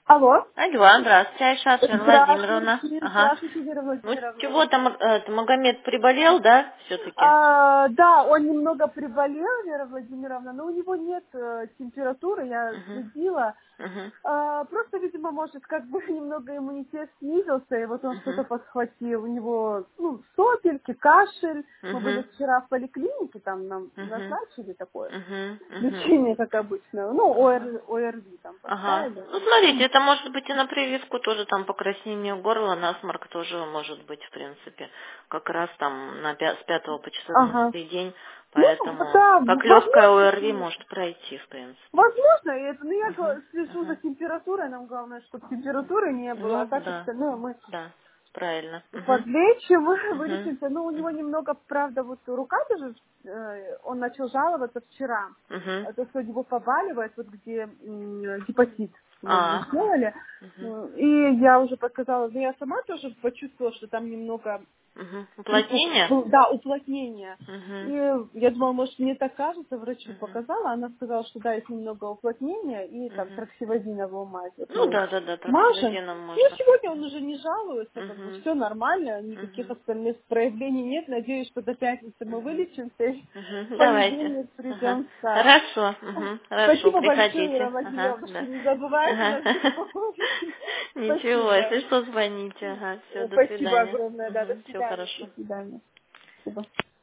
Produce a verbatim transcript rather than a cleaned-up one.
Алло. Алло, здравствуйте, Айшат Владимировна. Здравствуйте, Ага. здравствуйте, Вера Ну Владимировна. чего там, э, Магомед приболел, да, все-таки? А, да, он немного приболел, Вера Владимировна, но у него нет э, температуры, я Угу. следила. Угу. А, просто, видимо, может, как бы немного иммунитет снизился, и вот он Угу. что-то подхватил. У него, ну, сопельки, кашель. Мы были Угу. вчера в поликлинике, там нам Угу. назначили такое Угу. Угу. лечение, как обычно. Ну, Ага. ОР, ОРВИ там Ага. поставили. Ну, смотрите, это может быть и на прививку тоже, там покраснение горла, насморк тоже может быть, в принципе, как раз там на пя- с пятого по Ага. четырнадцатый день, Ну, поэтому да, как легкая ОРВИ возможно, может пройти, в принципе. возможно, и это, ну, я Угу. го- слежу за Угу. температурой, нам главное, чтобы температуры не было, а Ну, так да, остальное мы да, правильно. Угу. подлечим, Угу. вылечимся. Ну, у него немного, правда, вот рука даже, э, он начал жаловаться вчера, Угу. а то, что его побаливает, вот где м, гепатит мы ему А. сделали. Угу. Ну, и я уже подсказала, но я сама тоже почувствовала, что там немного Угу. припух, Уплотнение? был- да, уплотнение. Угу. И я думала, может, мне так кажется, врачу Угу. показала, она сказала, что да, есть немного уплотнения и там Угу. троксивозиновую мазь. Вот Ну мы да, да, да, мажем. троксивозином Ну, можно. сегодня он уже не жалуется, как бы Угу. все нормально, никаких Угу. остальных проявлений нет. Надеюсь, что до пятницы мы Угу. вылечимся и Угу. в Давайте. понедельник Ага. придем в сад. Хорошо. Угу. Хорошо, Спасибо большое, Ира приходите. Ага, Владимировна, что да. не забывайте Ага. нас беспокоить. Ничего, Спасибо. если что, звоните. Ага, все, до Спасибо свидания. огромное, да, до Угу. Все свидания, до хорошо. свидания. Спасибо.